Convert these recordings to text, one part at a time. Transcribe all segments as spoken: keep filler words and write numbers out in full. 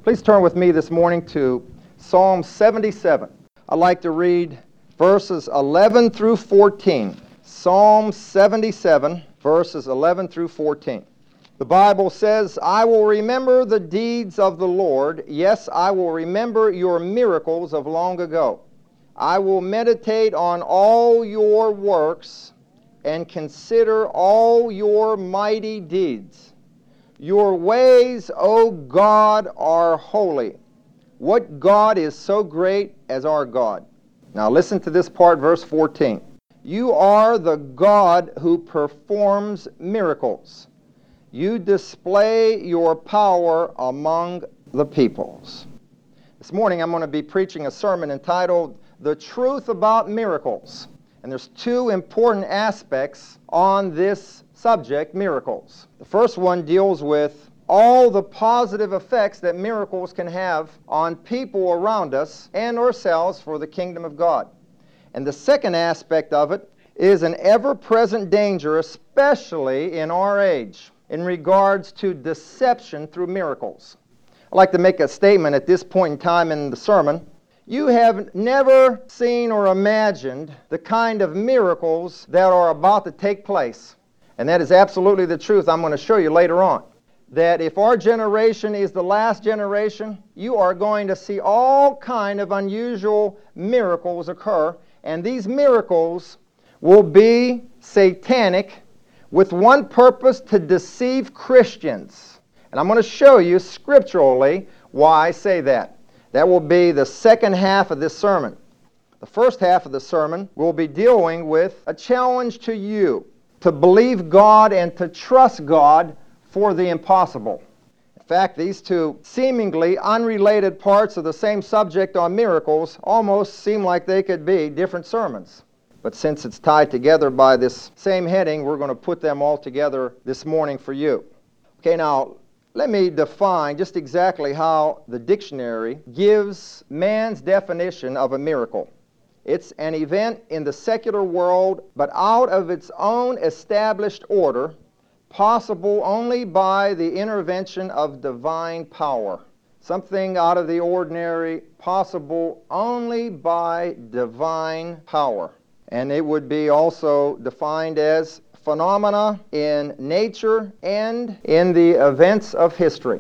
Please turn with me this morning to Psalm seventy-seven. I'd like to read verses eleven through fourteen. Psalm seventy-seven, verses eleven through fourteen. The Bible says, I will remember the deeds of the Lord. Yes, I will remember your miracles of long ago. I will meditate on all your works and consider all your mighty deeds. Your ways, O God, are holy. What God is so great as our God? Now listen to this part, verse fourteen. You are the God who performs miracles. You display your power among the peoples. This morning I'm going to be preaching a sermon entitled, The Truth About Miracles. And there's two important aspects on this subject, miracles. The first one deals with all the positive effects that miracles can have on people around us and ourselves for the kingdom of God. And the second aspect of it is an ever-present danger, especially in our age, in regards to deception through miracles. I'd like to make a statement at this point in time in the sermon. You have never seen or imagined the kind of miracles that are about to take place. And that is absolutely the truth I'm going to show you later on. That if our generation is the last generation, you are going to see all kind of unusual miracles occur. And these miracles will be satanic with one purpose, to deceive Christians. And I'm going to show you scripturally why I say that. That will be the second half of this sermon. The first half of the sermon will be dealing with a challenge to you to believe God and to trust God for the impossible. In fact, these two seemingly unrelated parts of the same subject on miracles almost seem like they could be different sermons. But since it's tied together by this same heading, we're going to put them all together this morning for you. Okay, now, let me define just exactly how the dictionary gives man's definition of a miracle. It's an event in the secular world, but out of its own established order, possible only by the intervention of divine power. Something out of the ordinary, possible only by divine power. And it would be also defined as phenomena in nature and in the events of history.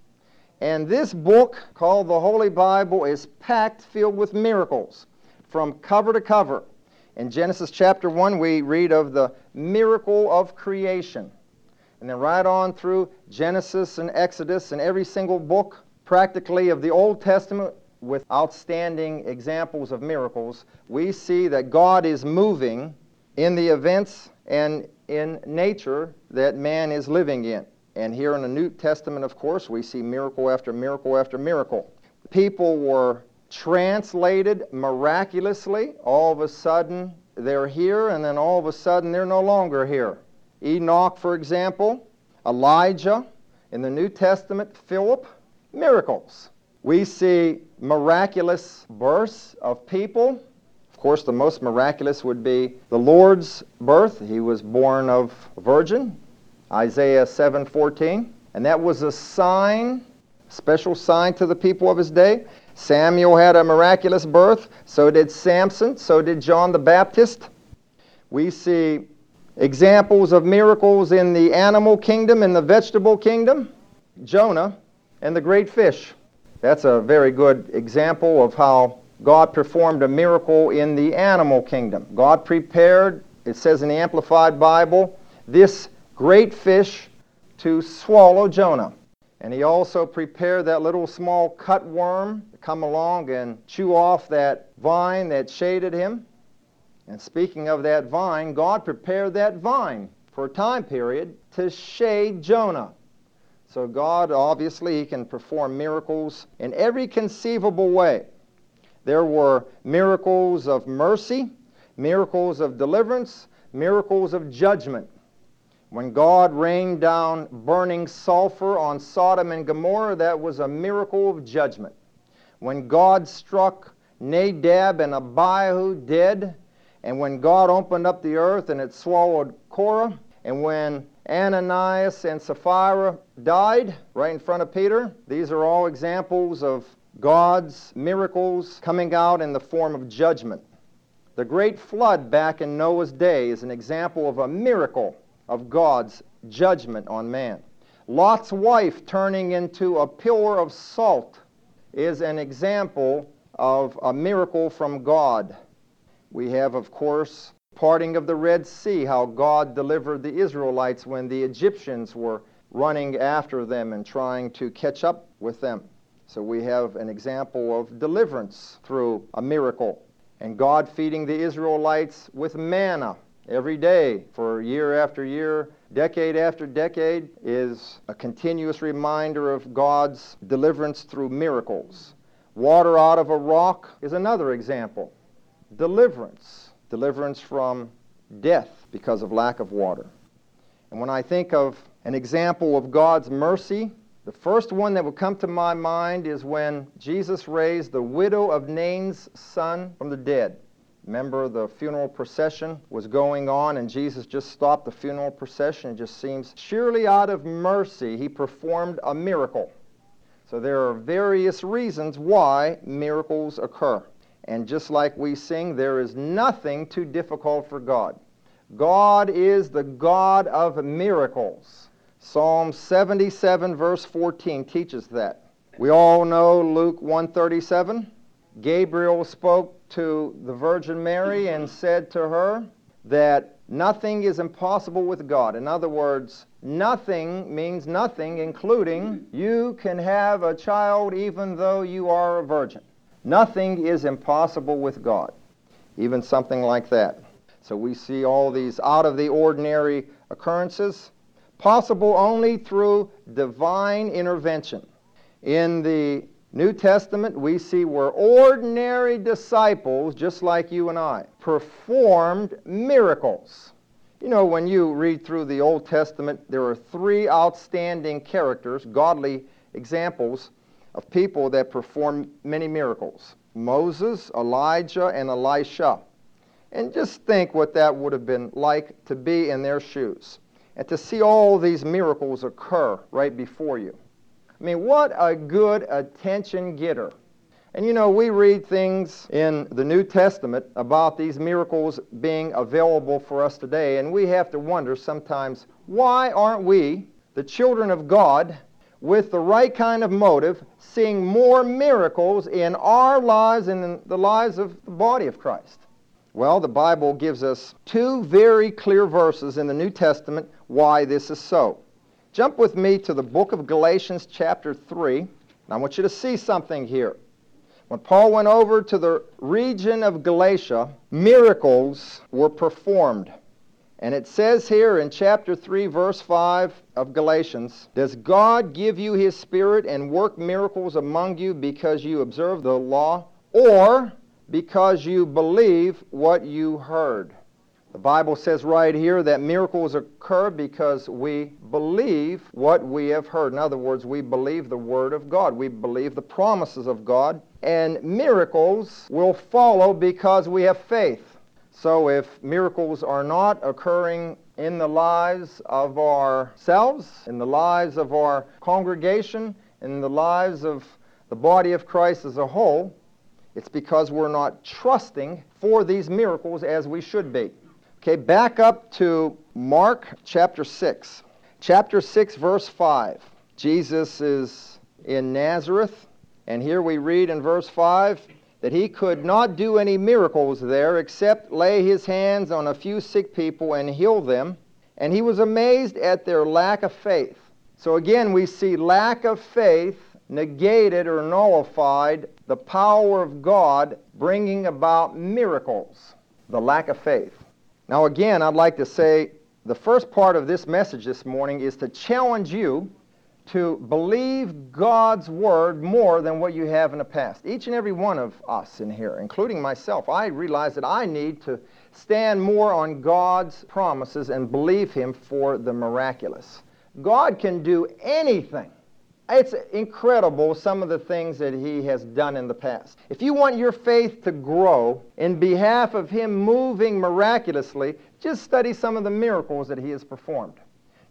And this book, called the Holy Bible, is packed filled with miracles from cover to cover. In Genesis chapter one, we read of the miracle of creation. And then right on through Genesis and Exodus and every single book, practically, of the Old Testament, with outstanding examples of miracles, we see that God is moving in the events and in nature that man is living in. And here in the New Testament, of course, we see miracle after miracle after miracle. People were translated miraculously. All of a sudden, they're here, and then all of a sudden, they're no longer here. Enoch, for example, Elijah, in the New Testament, Philip, miracles. We see miraculous births of people. Of course, the most miraculous would be the Lord's birth. He was born of a virgin, Isaiah seven fourteen. And that was a sign, special sign to the people of his day. Samuel had a miraculous birth. So did Samson. So did John the Baptist. We see examples of miracles in the animal kingdom and the vegetable kingdom. Jonah and the great fish. That's a very good example of how God performed a miracle in the animal kingdom. God prepared, it says in the Amplified Bible, this great fish to swallow Jonah. And he also prepared that little small cutworm to come along and chew off that vine that shaded him. And speaking of that vine, God prepared that vine for a time period to shade Jonah. So God, obviously, he can perform miracles in every conceivable way. There were miracles of mercy, miracles of deliverance, miracles of judgment. When God rained down burning sulfur on Sodom and Gomorrah, that was a miracle of judgment. When God struck Nadab and Abihu dead, and when God opened up the earth and it swallowed Korah, and when Ananias and Sapphira died right in front of Peter. These are all examples of God's miracles coming out in the form of judgment. The great flood back in Noah's day is an example of a miracle of God's judgment on man. Lot's wife turning into a pillar of salt is an example of a miracle from God. We have, of course, parting of the Red Sea, how God delivered the Israelites when the Egyptians were running after them and trying to catch up with them. So we have an example of deliverance through a miracle. And God feeding the Israelites with manna every day for year after year, decade after decade, is a continuous reminder of God's deliverance through miracles. Water out of a rock is another example. Deliverance. Deliverance from death because of lack of water. And when I think of an example of God's mercy, the first one that would come to my mind is when Jesus raised the widow of Nain's son from the dead. Remember, the funeral procession was going on, and Jesus just stopped the funeral procession. It just seems surely out of mercy he performed a miracle. So there are various reasons why miracles occur. And just like we sing, there is nothing too difficult for God. God is the God of miracles. Psalm seventy-seven, verse fourteen teaches that. We all know Luke one thirty-seven. Gabriel spoke to the Virgin Mary and said to her that nothing is impossible with God. In other words, nothing means nothing, including you can have a child even though you are a virgin. Nothing is impossible with God, even something like that. So we see all these out-of-the-ordinary occurrences, possible only through divine intervention. In the New Testament, we see where ordinary disciples, just like you and I, performed miracles. You know, when you read through the Old Testament, there are three outstanding characters, godly examples of people that perform many miracles. Moses, Elijah, and Elisha. And just think what that would have been like to be in their shoes and to see all these miracles occur right before you. I mean, what a good attention getter. And you know, we read things in the New Testament about these miracles being available for us today, and we have to wonder sometimes, why aren't we, the children of God, with the right kind of motive, seeing more miracles in our lives and in the lives of the body of Christ? Well, the Bible gives us two very clear verses in the New Testament why this is so. Jump with me to the book of Galatians chapter three, and I want you to see something here. When Paul went over to the region of Galatia, miracles were performed. And it says here in chapter three, verse five of Galatians, "Does God give you his Spirit and work miracles among you because you observe the law, or because you believe what you heard?" The Bible says right here that miracles occur because we believe what we have heard. In other words, we believe the Word of God. We believe the promises of God. And miracles will follow because we have faith. So if miracles are not occurring in the lives of ourselves, in the lives of our congregation, in the lives of the body of Christ as a whole, it's because we're not trusting for these miracles as we should be. Okay, back up to Mark chapter six. Chapter six, verse five. Jesus is in Nazareth, and here we read in verse five that he could not do any miracles there except lay his hands on a few sick people and heal them, and he was amazed at their lack of faith. So again, we see lack of faith negated or nullified the power of God bringing about miracles. The lack of faith. Now again, I'd like to say the first part of this message this morning is to challenge you to believe God's Word more than what you have in the past. Each and every one of us in here, including myself, I realize that I need to stand more on God's promises and believe Him for the miraculous. God can do anything. It's incredible some of the things that He has done in the past. If you want your faith to grow in behalf of Him moving miraculously, just study some of the miracles that He has performed.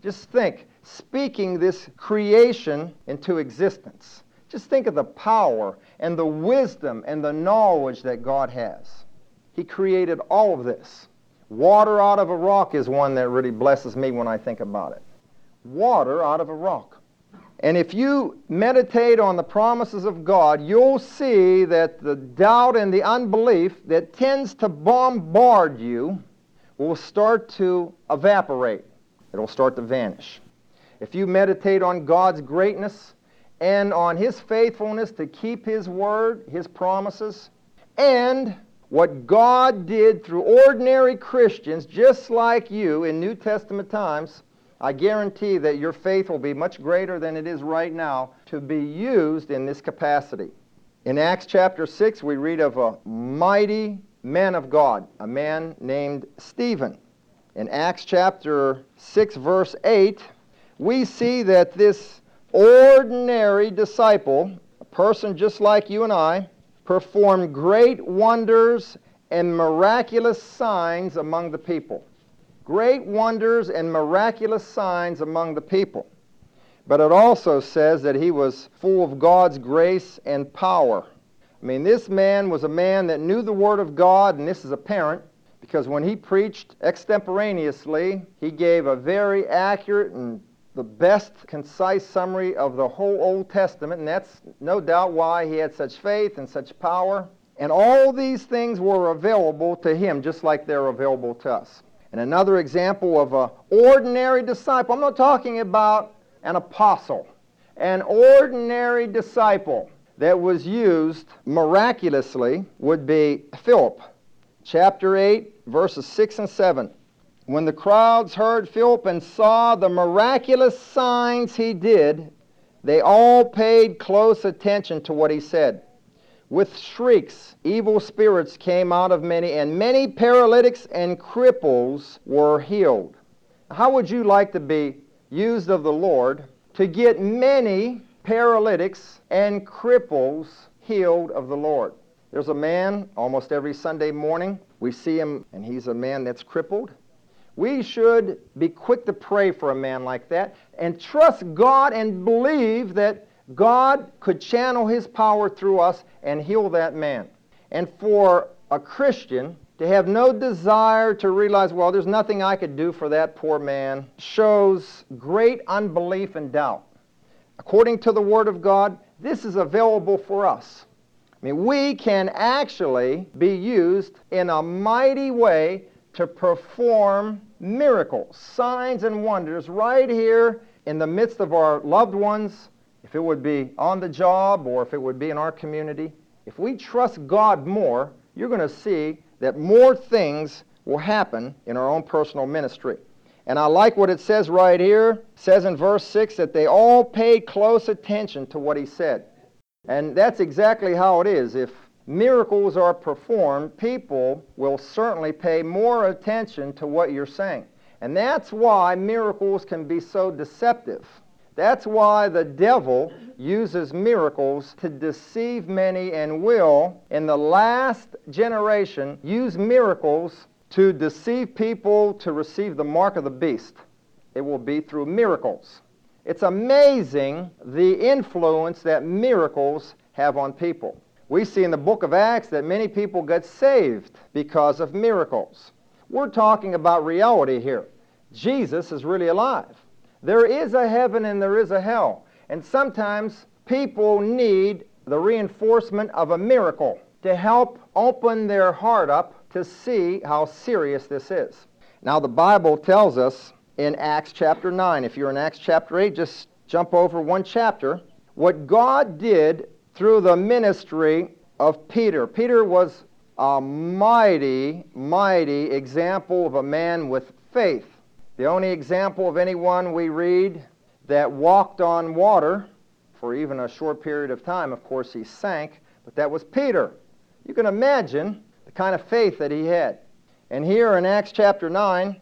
Just think, speaking this creation into existence. Just think of the power and the wisdom and the knowledge that God has. He created all of this. Water out of a rock is one that really blesses me when I think about it. Water out of a rock. And if you meditate on the promises of God, you'll see that the doubt and the unbelief that tends to bombard you will start to evaporate. It'll start to vanish. If you meditate on God's greatness and on His faithfulness to keep His word, His promises, and what God did through ordinary Christians just like you in New Testament times, I guarantee that your faith will be much greater than it is right now to be used in this capacity. In Acts chapter six, we read of a mighty man of God, a man named Stephen. In Acts chapter six, verse eight, we see that this ordinary disciple, a person just like you and I, performed great wonders and miraculous signs among the people. Great wonders and miraculous signs among the people. But it also says that he was full of God's grace and power. I mean, this man was a man that knew the Word of God, and this is apparent because when he preached extemporaneously, he gave a very accurate and the best concise summary of the whole Old Testament, and that's no doubt why he had such faith and such power. And all these things were available to him just like they're available to us. And another example of an ordinary disciple, I'm not talking about an apostle, an ordinary disciple that was used miraculously would be Philip. Chapter eight, verses six and seven. When the crowds heard Philip and saw the miraculous signs he did, they all paid close attention to what he said. With shrieks, evil spirits came out of many, and many paralytics and cripples were healed. How would you like to be used of the Lord to get many paralytics and cripples healed of the Lord? There's a man almost every Sunday morning. We see him, and he's a man that's crippled. We should be quick to pray for a man like that and trust God and believe that God could channel His power through us and heal that man. And for a Christian to have no desire to realize, well, there's nothing I could do for that poor man, shows great unbelief and doubt. According to the Word of God, this is available for us. I mean, we can actually be used in a mighty way to perform miracles, signs and wonders right here in the midst of our loved ones, if it would be on the job or if it would be in our community. If we trust God more, you're going to see that more things will happen in our own personal ministry. And I like what it says right here. It says in verse six that they all paid close attention to what he said. And that's exactly how it is. If miracles are performed, people will certainly pay more attention to what you're saying. And that's why miracles can be so deceptive. That's why the devil uses miracles to deceive many and will, in the last generation, use miracles to deceive people to receive the mark of the beast. It will be through miracles. It's amazing the influence that miracles have on people. We see in the book of Acts that many people got saved because of miracles. We're talking about reality here. Jesus is really alive. There is a heaven and there is a hell. And sometimes people need the reinforcement of a miracle to help open their heart up to see how serious this is. Now the Bible tells us in Acts chapter nine, if you're in Acts chapter eight, just jump over one chapter, what God did through the ministry of Peter. Peter was a mighty, mighty example of a man with faith. The only example of anyone we read that walked on water for even a short period of time, of course he sank, but that was Peter. You can imagine the kind of faith that he had. And here in Acts chapter nine,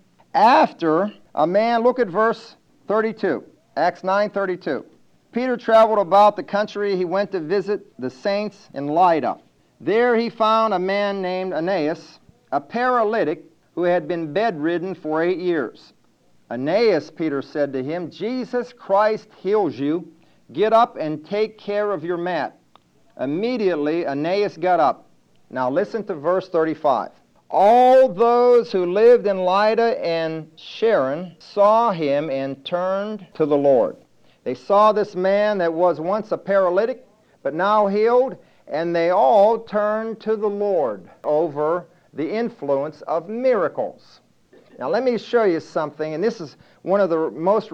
after a man, look at verse thirty-two, Acts nine thirty-two. Peter traveled about the country. He went to visit the saints in Lydda. There he found a man named Aeneas, a paralytic who had been bedridden for eight years. Aeneas, Peter said to him, Jesus Christ heals you. Get up and take care of your mat. Immediately, Aeneas got up. Now listen to verse thirty-five. All those who lived in Lydda and Sharon saw him and turned to the Lord. They saw this man that was once a paralytic, but now healed, and they all turned to the Lord over the influence of miracles. Now let me show you something, and this is one of the most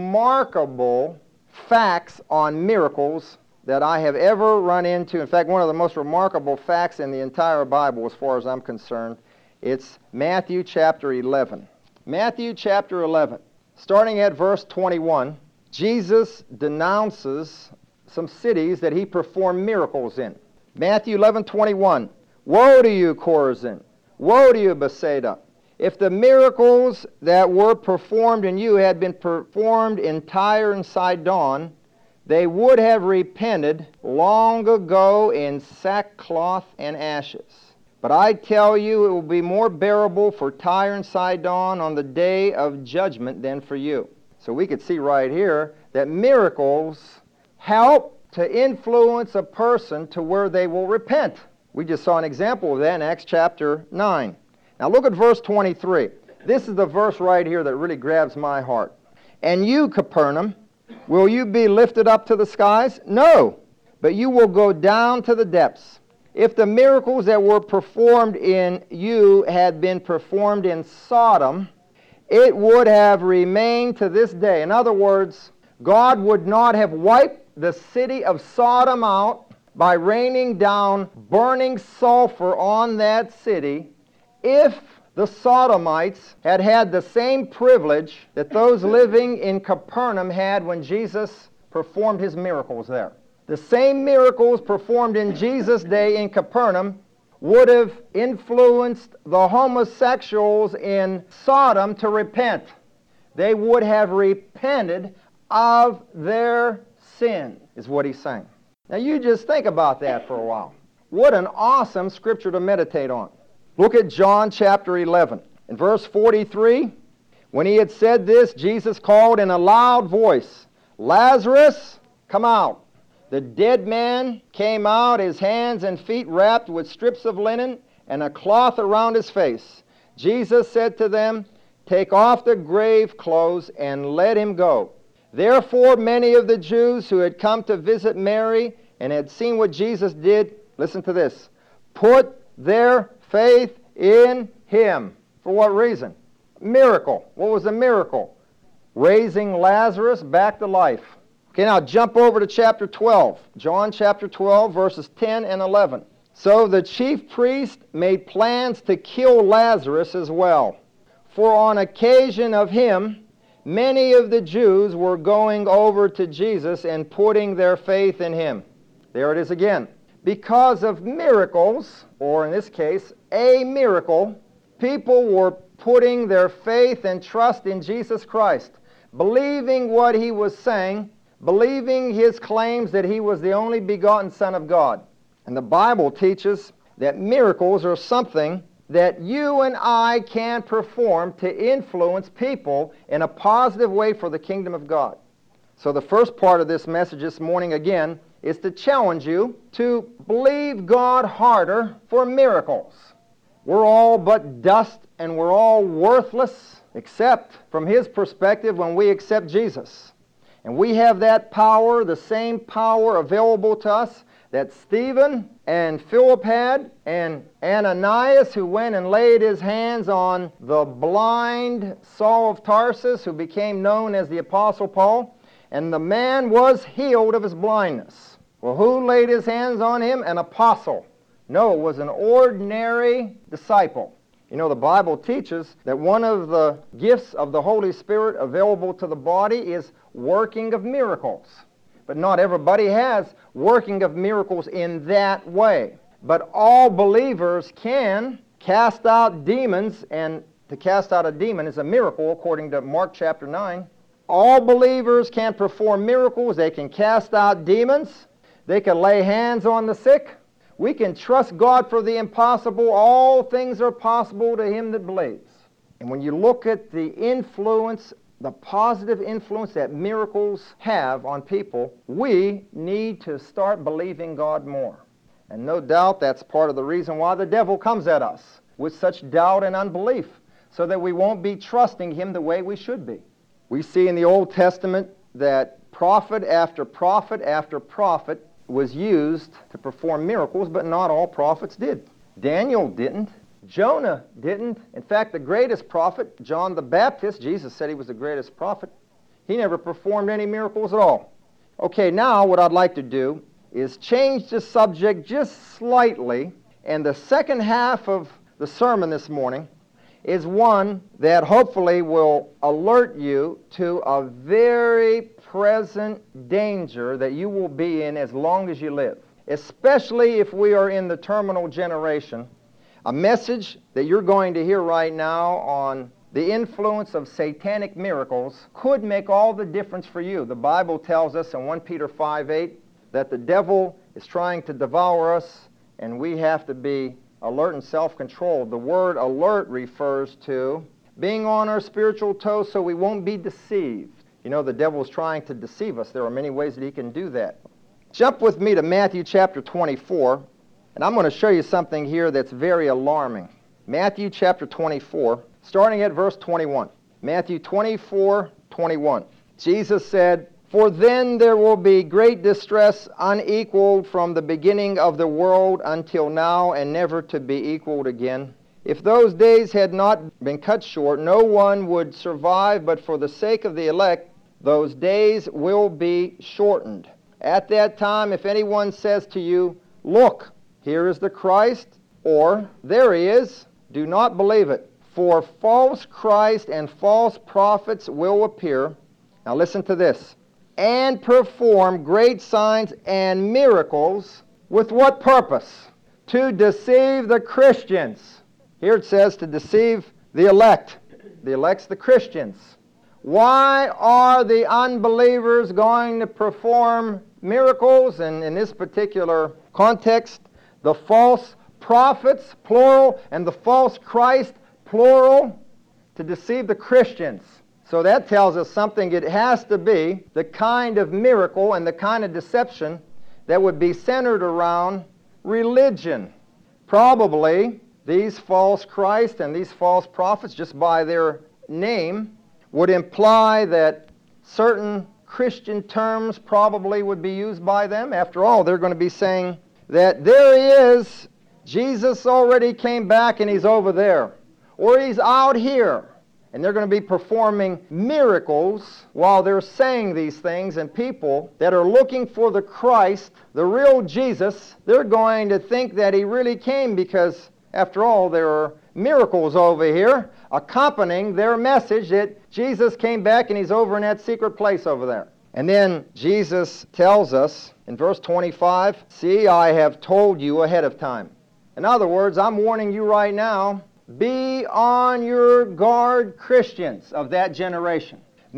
remarkable facts on miracles that I have ever run into. In fact, one of the most remarkable facts in the entire Bible, as far as I'm concerned. It's Matthew chapter eleven. Matthew chapter eleven. Starting at verse twenty-one, Jesus denounces some cities that he performed miracles in. Matthew eleven twenty-one. Woe to you, Chorazin! Woe to you, Bethsaida! If the miracles that were performed in you had been performed in Tyre and Sidon, they would have repented long ago in sackcloth and ashes. But I tell you, it will be more bearable for Tyre and Sidon on the day of judgment than for you. So we could see right here that miracles help to influence a person to where they will repent. We just saw an example of that in Acts chapter nine. Now look at verse twenty-three. This is the verse right here that really grabs my heart. And you, Capernaum, will you be lifted up to the skies? No, but you will go down to the depths. If the miracles that were performed in you had been performed in Sodom, it would have remained to this day. In other words, God would not have wiped the city of Sodom out by raining down burning sulfur on that city if the Sodomites had had the same privilege that those living in Capernaum had when Jesus performed his miracles there. The same miracles performed in Jesus' day in Capernaum would have influenced the homosexuals in Sodom to repent. They would have repented of their sin, is what he's saying. Now you just think about that for a while. What an awesome scripture to meditate on. Look at John chapter eleven. In verse forty-three, when he had said this, Jesus called in a loud voice, Lazarus, come out. The dead man came out, his hands and feet wrapped with strips of linen and a cloth around his face. Jesus said to them, take off the grave clothes and let him go. Therefore many of the Jews who had come to visit Mary and had seen what Jesus did, listen to this, put their faith in him. For what reason? Miracle. What was the miracle? Raising Lazarus back to life. Okay, now jump over to chapter twelve. John chapter twelve, verses ten and eleven. So the chief priest made plans to kill Lazarus as well. For on occasion of him, many of the Jews were going over to Jesus and putting their faith in him. There it is again. Because of miracles, or in this case, a miracle, people were putting their faith and trust in Jesus Christ, believing what he was saying, believing his claims that he was the only begotten Son of God. And the Bible teaches that miracles are something that you and I can perform to influence people in a positive way for the kingdom of God. So the first part of this message this morning, again, is to challenge you to believe God harder for miracles. We're all but dust and we're all worthless, except from his perspective when we accept Jesus. And we have that power, the same power available to us that Stephen and Philip had, and Ananias, who went and laid his hands on the blind Saul of Tarsus, who became known as the Apostle Paul, and the man was healed of his blindness. Well, who laid his hands on him? An apostle. No, it was an ordinary disciple. You know, the Bible teaches that one of the gifts of the Holy Spirit available to the body is working of miracles. But not everybody has working of miracles in that way. But all believers can cast out demons, and to cast out a demon is a miracle according to Mark chapter nine. All believers can perform miracles. They can cast out demons. They can lay hands on the sick. We can trust God for the impossible. All things are possible to him that believes. And when you look at the influence the positive influence that miracles have on people, we need to start believing God more. And no doubt that's part of the reason why the devil comes at us with such doubt and unbelief, so that we won't be trusting him the way we should be. We see in the Old Testament that prophet after prophet after prophet was used to perform miracles, but not all prophets did. Daniel didn't. Jonah didn't. In fact, the greatest prophet, John the Baptist, Jesus said he was the greatest prophet, he never performed any miracles at all. Okay, now what I'd like to do is change the subject just slightly, and the second half of the sermon this morning is one that hopefully will alert you to a very present danger that you will be in as long as you live, especially if we are in the terminal generation. A message that you're going to hear right now on the influence of satanic miracles could make all the difference for you. The Bible tells us in First Peter five eight that the devil is trying to devour us, and we have to be alert and self-controlled. The word alert refers to being on our spiritual toes so we won't be deceived. You know, the devil is trying to deceive us. There are many ways that he can do that. Jump with me to Matthew chapter twenty-four, and I'm going to show you something here that's very alarming. Matthew chapter twenty-four, starting at verse twenty-one. Matthew twenty-four twenty-one. Jesus said, "For then there will be great distress unequaled from the beginning of the world until now, and never to be equaled again. If those days had not been cut short, no one would survive, but for the sake of the elect, those days will be shortened. At that time, if anyone says to you, 'Look, here is the Christ,' or 'There he is,' do not believe it. For false Christ and false prophets will appear." Now listen to this. "And perform great signs and miracles." With what purpose? To deceive the Christians. Here it says to deceive the elect. The elect's the Christians. Why are the unbelievers going to perform miracles? And in this particular context, the false prophets, plural, and the false Christ, plural, to deceive the Christians. So that tells us something. It has to be the kind of miracle and the kind of deception that would be centered around religion. Probably these false Christ and these false prophets, just by their name, would imply that certain Christian terms probably would be used by them. After all, they're going to be saying that there he is, Jesus already came back and he's over there, or he's out here. And they're going to be performing miracles while they're saying these things, and people that are looking for the Christ, the real Jesus, they're going to think that he really came, because after all, there are miracles over here accompanying their message that Jesus came back and he's over in that secret place over there. And then Jesus tells us in verse twenty-five, "See, I have told you ahead of time." In other words, I'm warning you right now, be on your guard, Christians of that generation.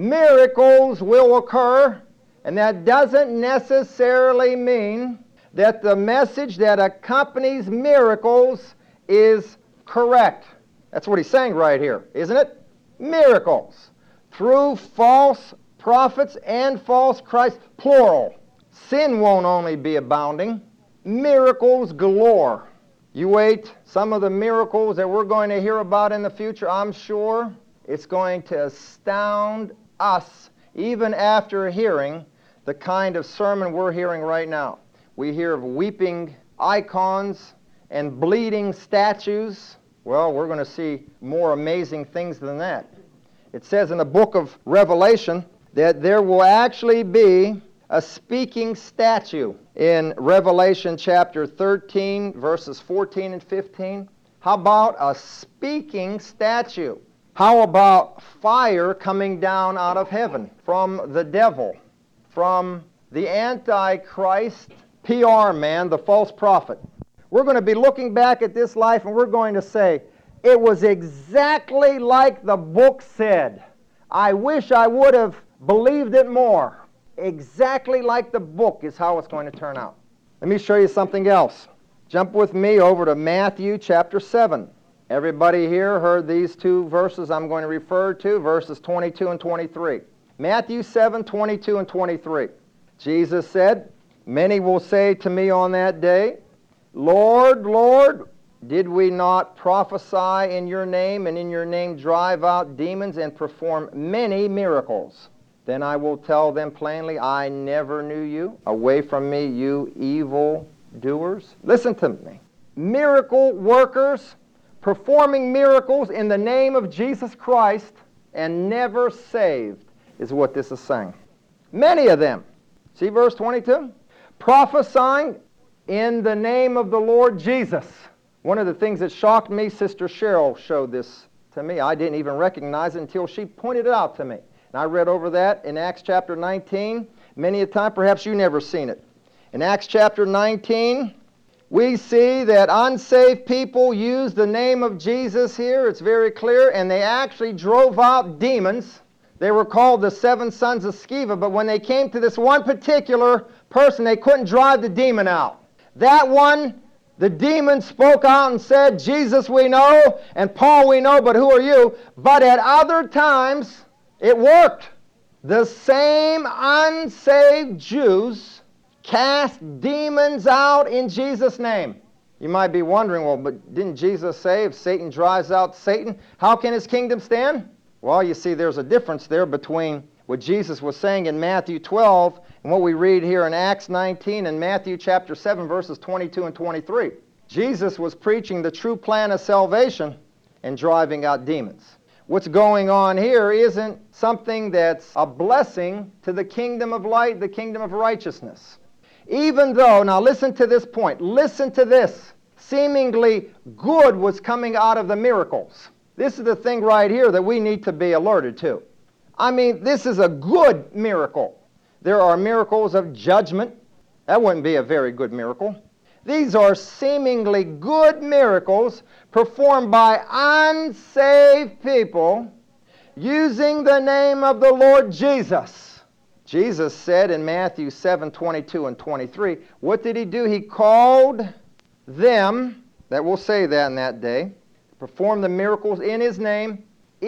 Miracles will occur, and that doesn't necessarily mean that the message that accompanies miracles is correct. That's what he's saying right here, isn't it? Miracles through false prophets and false Christ, plural. Sin won't only be abounding, miracles galore. You wait, some of the miracles that we're going to hear about in the future, I'm sure it's going to astound us even after hearing the kind of sermon we're hearing right now. We hear of weeping icons and bleeding statues. Well, we're going to see more amazing things than that. It says in the book of Revelation that there will actually be a speaking statue in Revelation chapter thirteen, verses fourteen and fifteen. How about a speaking statue? How about fire coming down out of heaven from the devil, from the Antichrist P R man, the false prophet? We're going to be looking back at this life and we're going to say, it was exactly like the book said. I wish I would have believed it more. Exactly like the book is how it's going to turn out. Let me show you something else. Jump with me over to Matthew chapter seven. Everybody here heard these two verses I'm going to refer to, verses twenty-two and twenty-three. Matthew seven, twenty-two and twenty-three. Jesus said, "Many will say to me on that day, Lord, Lord, did we not prophesy in your name, and in your name drive out demons and perform many miracles? Then I will tell them plainly, I never knew you. Away from me, you evil doers." Listen to me. Miracle workers performing miracles in the name of Jesus Christ and never saved is what this is saying. Many of them. See verse twenty-two? Prophesying in the name of the Lord Jesus. One of the things that shocked me, Sister Cheryl showed this to me. I didn't even recognize it until she pointed it out to me. And I read over that in Acts chapter nineteen many a time. Perhaps you never seen it. In Acts chapter nineteen, we see that unsaved people use the name of Jesus here. It's very clear. And they actually drove out demons. They were called the seven sons of Sceva. But when they came to this one particular person, they couldn't drive the demon out. That one, the demon spoke out and said, "Jesus we know, and Paul we know, but who are you?" But at other times, it worked. The same unsaved Jews cast demons out in Jesus' name. You might be wondering, well, but didn't Jesus say if Satan drives out Satan, how can his kingdom stand? Well, you see, there's a difference there between what Jesus was saying in Matthew twelve and what we read here in Acts nineteen and Matthew chapter seven, verses twenty-two and twenty-three. Jesus was preaching the true plan of salvation and driving out demons. What's going on here isn't something that's a blessing to the kingdom of light, the kingdom of righteousness. Even though, now listen to this point, listen to this, seemingly good was coming out of the miracles. This is the thing right here that we need to be alerted to. I mean, this is a good miracle. There are miracles of judgment. That wouldn't be a very good miracle. These are seemingly good miracles performed by unsaved people using the name of the Lord Jesus. Jesus said in Matthew seven, twenty-two and twenty-three, what did he do? He called them, that will say that in that day, perform the miracles in his name,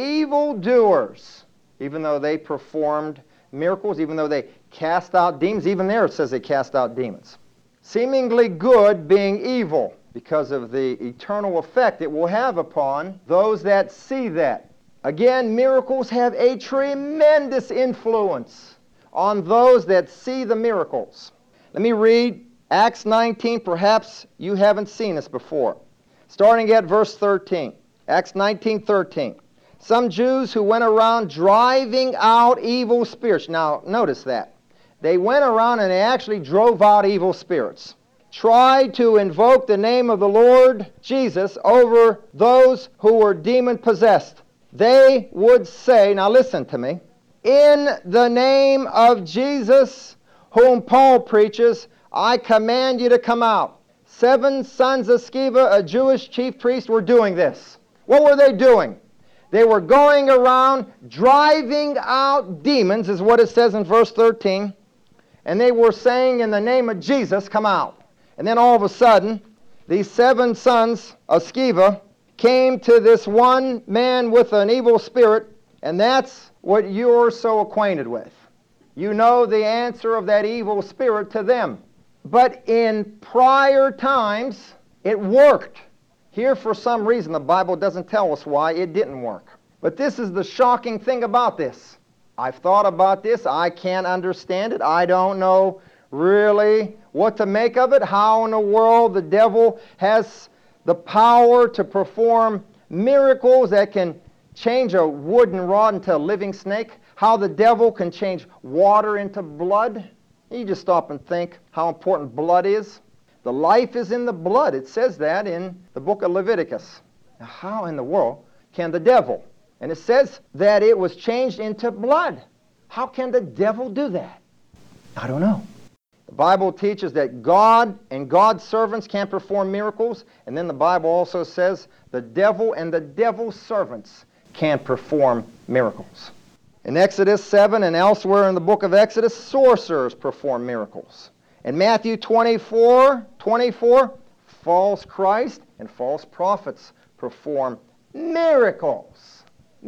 evildoers, even though they performed miracles, even though they cast out demons. Even there it says they cast out demons. Seemingly good being evil because of the eternal effect it will have upon those that see that. Again, miracles have a tremendous influence on those that see the miracles. Let me read Acts nineteen. Perhaps you haven't seen this before. Starting at verse thirteen. Acts nineteen, thirteen. Some Jews who went around driving out evil spirits. Now, notice that. They went around and they actually drove out evil spirits. Tried to invoke the name of the Lord Jesus over those who were demon-possessed. They would say, now listen to me, in the name of Jesus, whom Paul preaches, I command you to come out. Seven sons of Sceva, a Jewish chief priest, were doing this. What were they doing? They were going around driving out demons, is what it says in verse thirteen. And they were saying, in the name of Jesus, come out. And then all of a sudden, these seven sons of Sceva came to this one man with an evil spirit, and that's what you're so acquainted with. You know the answer of that evil spirit to them. But in prior times, it worked. Here, for some reason, the Bible doesn't tell us why it didn't work. But this is the shocking thing about this. I've thought about this. I can't understand it. I don't know really what to make of it. How in the world the devil has the power to perform miracles that can change a wooden rod into a living snake. How the devil can change water into blood. You just stop and think how important blood is. The life is in the blood. It says that in the book of Leviticus. Now, how in the world can the devil? And it says that it was changed into blood. How can the devil do that? I don't know. The Bible teaches that God and God's servants can perform miracles. And then the Bible also says the devil and the devil's servants can perform miracles. In Exodus seven and elsewhere in the book of Exodus, sorcerers perform miracles. In Matthew twenty-four, twenty-four, false Christ and false prophets perform miracles.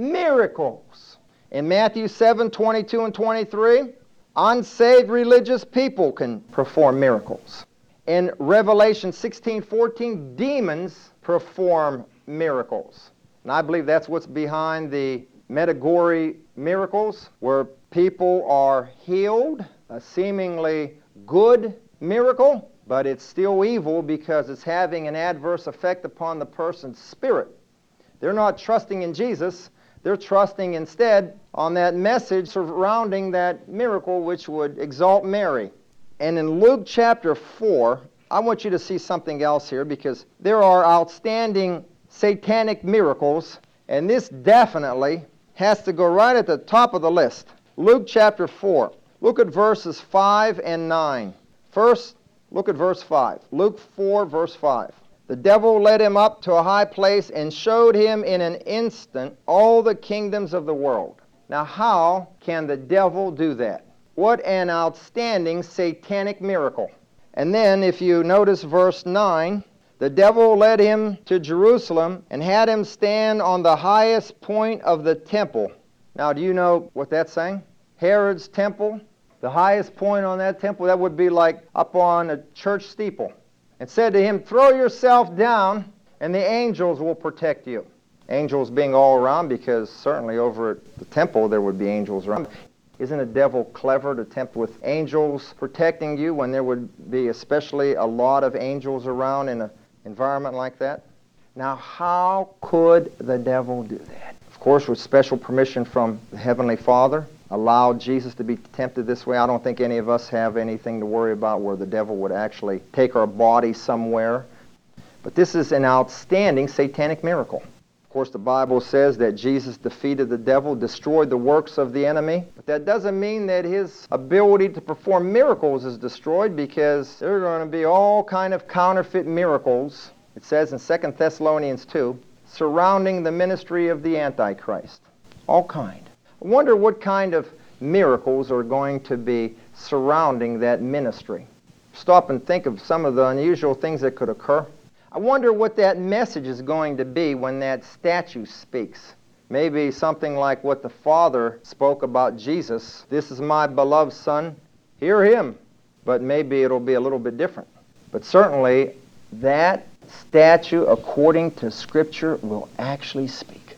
Miracles. In Matthew seven, twenty-two and twenty-three, unsaved religious people can perform miracles. In Revelation sixteen, fourteen, demons perform miracles. And I believe that's what's behind the Medjugorje miracles, where people are healed, a seemingly good miracle, but it's still evil because it's having an adverse effect upon the person's spirit. They're not trusting in Jesus. They're trusting instead on that message surrounding that miracle, which would exalt Mary. And in Luke chapter four, I want you to see something else here, because there are outstanding satanic miracles, and this definitely has to go right at the top of the list. Luke chapter four. Look at verses five and nine. First, look at verse five. Luke four, verse five. The devil led him up to a high place and showed him in an instant all the kingdoms of the world. Now, how can the devil do that? What an outstanding satanic miracle. And then, if you notice verse nine, the devil led him to Jerusalem and had him stand on the highest point of the temple. Now, do you know what that's saying? Herod's temple, the highest point on that temple, that would be like up on a church steeple. And said to him, throw yourself down, and the angels will protect you. Angels being all around, because certainly over at the temple there would be angels around. Isn't the devil clever to tempt with angels protecting you when there would be especially a lot of angels around in an environment like that? Now, how could the devil do that? Of course, with special permission from the Heavenly Father, allowed Jesus to be tempted this way. I don't think any of us have anything to worry about where the devil would actually take our body somewhere. But this is an outstanding satanic miracle. Of course, the Bible says that Jesus defeated the devil, destroyed the works of the enemy. But that doesn't mean that his ability to perform miracles is destroyed, because there are going to be all kind of counterfeit miracles, it says in Second Thessalonians two, surrounding the ministry of the Antichrist. All kind. I wonder what kind of miracles are going to be surrounding that ministry. Stop and think of some of the unusual things that could occur. I wonder what that message is going to be when that statue speaks. Maybe something like what the Father spoke about Jesus. This is my beloved Son, hear him. But maybe it'll be a little bit different. But certainly that statue, according to Scripture, will actually speak.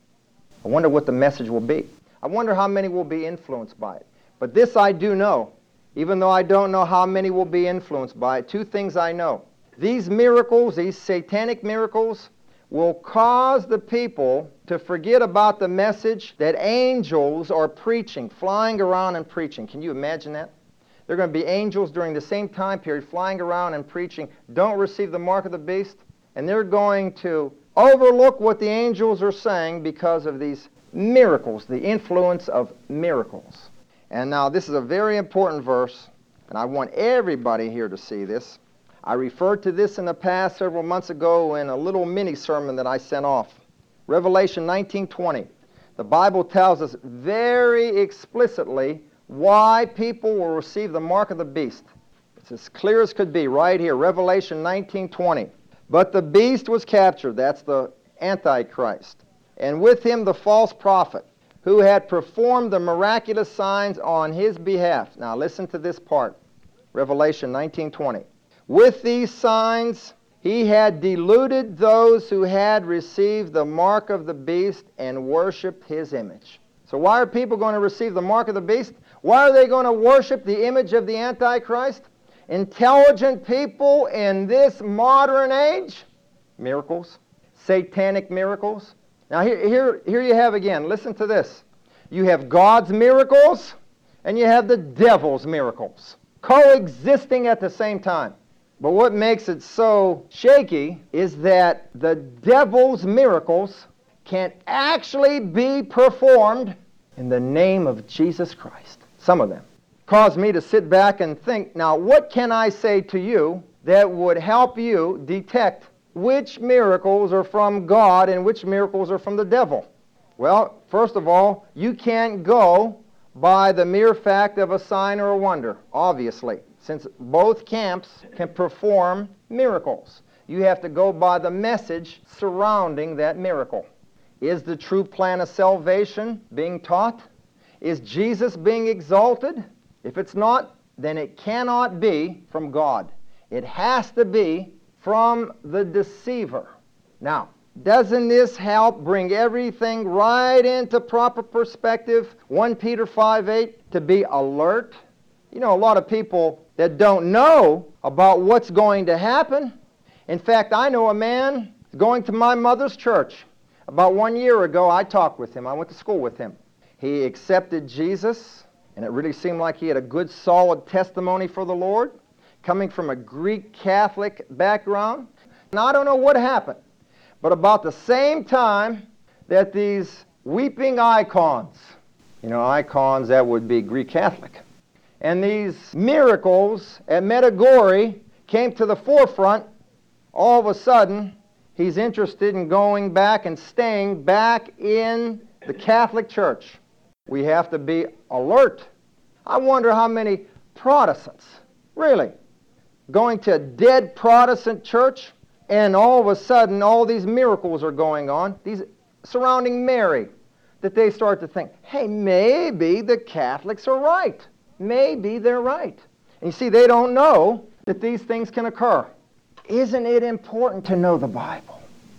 I wonder what the message will be. I wonder how many will be influenced by it. But this I do know, even though I don't know how many will be influenced by it, two things I know. These miracles, these satanic miracles, will cause the people to forget about the message that angels are preaching, flying around and preaching. Can you imagine that? There are going to be angels during the same time period flying around and preaching, don't receive the mark of the beast, and they're going to overlook what the angels are saying because of these miracles, the influence of miracles. And now this is a very important verse, and I want everybody here to see this. I referred to this in the past several months ago in a little mini sermon that I sent off. Revelation nineteen twenty. The Bible tells us very explicitly why people will receive the mark of the beast. It's as clear as could be right here, Revelation nineteen twenty. But the beast was captured, that's the Antichrist, and with him the false prophet, who had performed the miraculous signs on his behalf. Now listen to this part, Revelation nineteen twenty. With these signs he had deluded those who had received the mark of the beast and worshipped his image. So why are people going to receive the mark of the beast? Why are they going to worship the image of the Antichrist? Intelligent people in this modern age? Miracles. Satanic miracles. Now here, here, here you have again, listen to this. You have God's miracles and you have the devil's miracles coexisting at the same time. But what makes it so shaky is that the devil's miracles can actually be performed in the name of Jesus Christ. Some of them. Caused me to sit back and think, now what can I say to you that would help you detect which miracles are from God and which miracles are from the devil? Well, first of all, you can't go by the mere fact of a sign or a wonder, obviously, since both camps can perform miracles. You have to go by the message surrounding that miracle. Is the true plan of salvation being taught? Is Jesus being exalted? If it's not, then it cannot be from God. It has to be from the deceiver. Now, doesn't this help bring everything right into proper perspective? First Peter five eight, to be alert. You know, a lot of people that don't know about what's going to happen. In fact, I know a man going to my mother's church. About one year ago, I talked with him. I went to school with him. He accepted Jesus, and it really seemed like he had a good, solid testimony for the Lord, coming from a Greek Catholic background. And I don't know what happened, but about the same time that these weeping icons, you know, icons that would be Greek Catholic, and these miracles at Medjugorje came to the forefront, all of a sudden, he's interested in going back and staying back in the Catholic Church. We have to be alert. I wonder how many Protestants, really, going to a dead Protestant church, and all of a sudden all these miracles are going on, these surrounding Mary, that they start to think, hey, maybe the Catholics are right. Maybe they're right. And you see, they don't know that these things can occur. Isn't it important to know the Bible?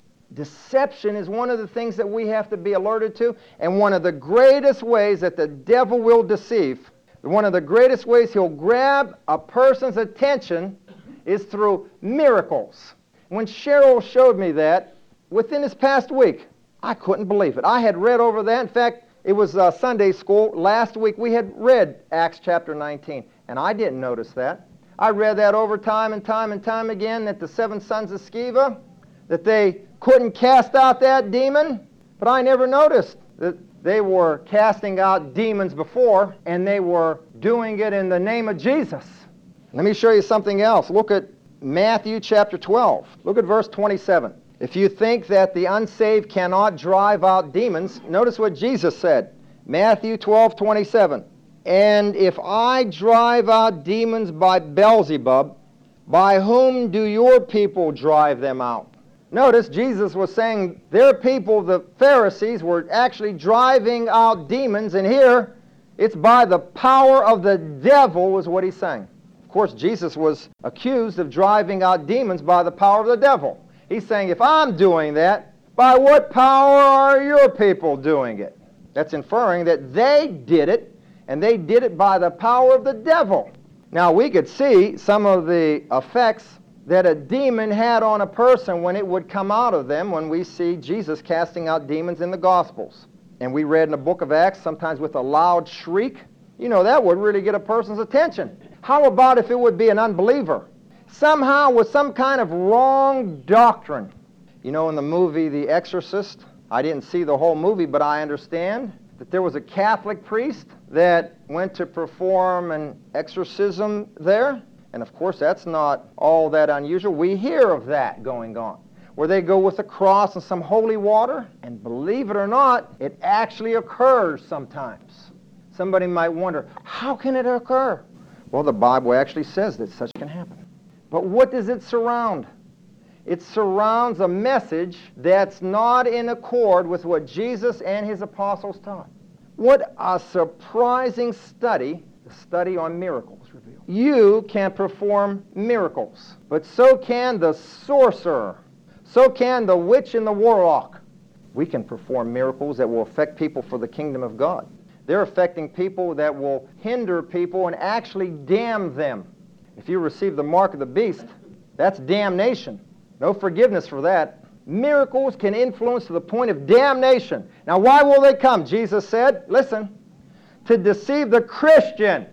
Deception is one of the things that we have to be alerted to, and one of the greatest ways that the devil will deceive, one of the greatest ways he'll grab a person's attention is through miracles. When Cheryl showed me that, within this past week, I couldn't believe it. I had read over that. In fact, it was uh, Sunday school. Last week we had read Acts chapter nineteen, and I didn't notice that. I read that over time and time and time again, that the seven sons of Sceva, that they couldn't cast out that demon, but I never noticed that they were casting out demons before, and they were doing it in the name of Jesus. Let me show you something else. Look at Matthew chapter twelve. Look at verse twenty-seven. If you think that the unsaved cannot drive out demons, notice what Jesus said. Matthew twelve twenty-seven. And if I drive out demons by Beelzebub, by whom do your people drive them out? Notice Jesus was saying their people, the Pharisees, were actually driving out demons, and here it's by the power of the devil is what he's saying. Of course, Jesus was accused of driving out demons by the power of the devil. He's saying, if I'm doing that, by what power are your people doing it? That's inferring that they did it, and they did it by the power of the devil. Now, we could see some of the effects that a demon had on a person when it would come out of them when we see Jesus casting out demons in the Gospels. And we read in the book of Acts, sometimes with a loud shriek. You know, that would really get a person's attention. How about if it would be an unbeliever? Somehow with some kind of wrong doctrine. You know, in the movie The Exorcist, I didn't see the whole movie, but I understand that there was a Catholic priest that went to perform an exorcism there. And of course, that's not all that unusual. We hear of that going on, where they go with a cross and some holy water, and believe it or not, it actually occurs sometimes. Somebody might wonder, how can it occur? Well, the Bible actually says that such can happen. But what does it surround? It surrounds a message that's not in accord with what Jesus and his apostles taught. What a surprising study, the study on miracles revealed. You can perform miracles, but so can the sorcerer. So can the witch and the warlock. We can perform miracles that will affect people for the kingdom of God. They're affecting people that will hinder people and actually damn them. If you receive the mark of the beast, that's damnation. No forgiveness for that. Miracles can influence to the point of damnation. Now, why will they come? Jesus said, listen, to deceive the Christian.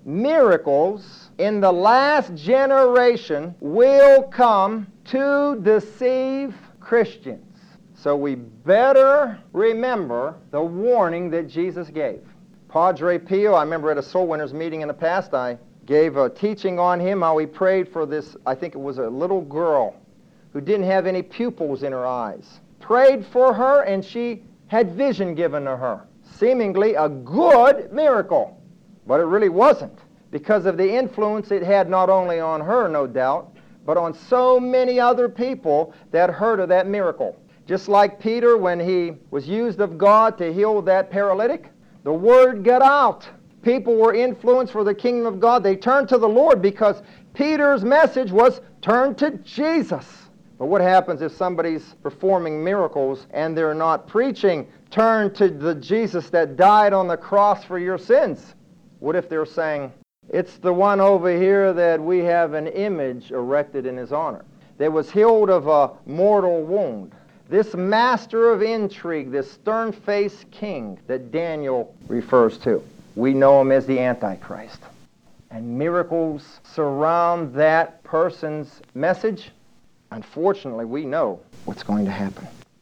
Miracles in the last generation will come to deceive Christians. So we better remember the warning that Jesus gave. Padre Pio, I remember at a Soul Winners meeting in the past, I gave a teaching on him, how he prayed for this, I think it was a little girl who didn't have any pupils in her eyes. Prayed for her, and she had vision given to her. Seemingly a good miracle, but it really wasn't, because of the influence it had not only on her, no doubt, but on so many other people that heard of that miracle. Just like Peter, when he was used of God to heal that paralytic, the word got out. People were influenced for the kingdom of God. They turned to the Lord because Peter's message was turn to Jesus. But what happens if somebody's performing miracles and they're not preaching, turn to the Jesus that died on the cross for your sins? What if they're saying, it's the one over here that we have an image erected in his honor, that was healed of a mortal wound? This master of intrigue, this stern-faced king that Daniel refers to, we know him as the Antichrist. And miracles surround that person's message. Unfortunately, we know what's going to happen.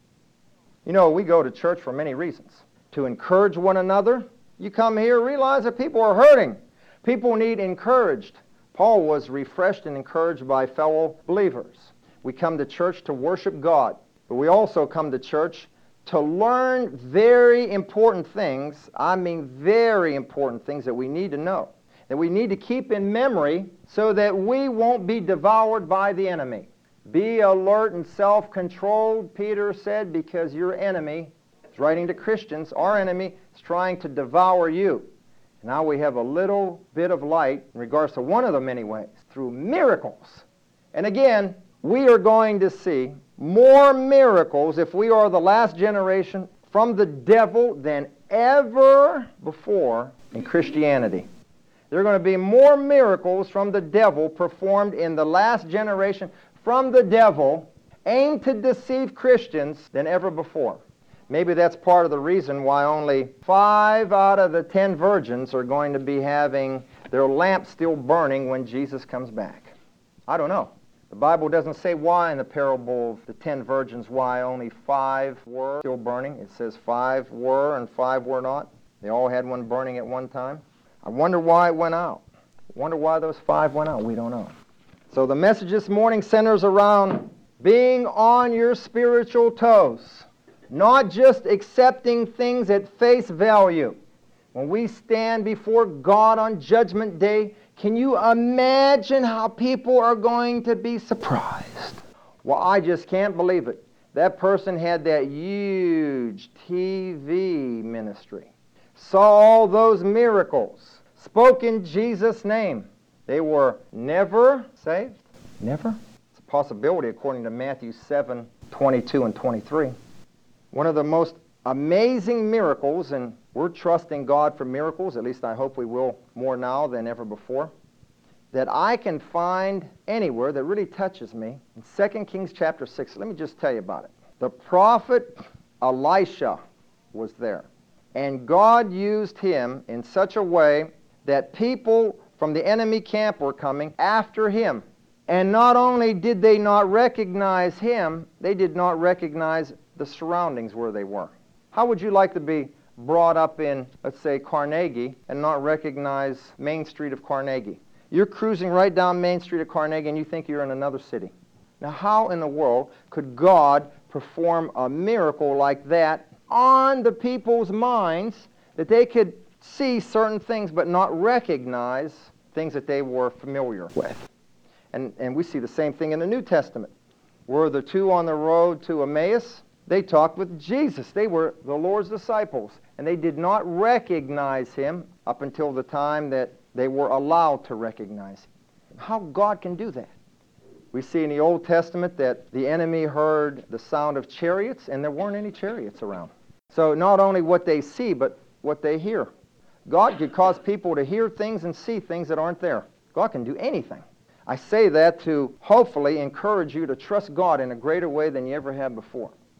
You know, we go to church for many reasons. To encourage one another. You come here, realize that people are hurting. People need encouraged. Paul was refreshed and encouraged by fellow believers. We come to church to worship God. But we also come to church to learn very important things. I mean very important things that we need to know, that we need to keep in memory so that we won't be devoured by the enemy. Be alert and self-controlled, Peter said, because your enemy, he's writing to Christians, our enemy is trying to devour you. Now we have a little bit of light in regards to one of the many ways, through miracles. And again, we are going to see more miracles if we are the last generation from the devil than ever before in Christianity. There are going to be more miracles from the devil performed in the last generation from the devil aimed to deceive Christians than ever before. Maybe that's part of the reason why only five out of the ten virgins are going to be having their lamps still burning when Jesus comes back. I don't know. The Bible doesn't say why in the parable of the ten virgins why only five were still burning. It says five were and five were not. They all had one burning at one time. I wonder why it went out. I wonder why those five went out. We don't know. So the message this morning centers around being on your spiritual toes, not just accepting things at face value. When we stand before God on Judgment Day, can you imagine how people are going to be surprised? Well, I just can't believe it. That person had that huge T V ministry, saw all those miracles, spoke in Jesus' name. They were never saved? Never? It's a possibility according to Matthew seven, twenty-two and twenty-three. One of the most amazing miracles, and we're trusting God for miracles, at least I hope we will more now than ever before, that I can find anywhere that really touches me in Second Kings chapter six. Let me just tell you about it. The prophet Elisha was there, and God used him in such a way that people from the enemy camp were coming after him. And not only did they not recognize him, they did not recognize the surroundings where they were. How would you like to be brought up in, let's say, Carnegie and not recognize Main Street of Carnegie? You're cruising right down Main Street of Carnegie and you think you're in another city. Now, how in the world could God perform a miracle like that on the people's minds that they could see certain things but not recognize things that they were familiar with? And, and we see the same thing in the New Testament. Were the two on the road to Emmaus? They talked with Jesus. They were the Lord's disciples. And they did not recognize him up until the time that they were allowed to recognize him. How God can do that? We see in the Old Testament that the enemy heard the sound of chariots, and there weren't any chariots around. So not only what they see, but what they hear. God could cause people to hear things and see things that aren't there. God can do anything. I say that to hopefully encourage you to trust God in a greater way than you ever have before.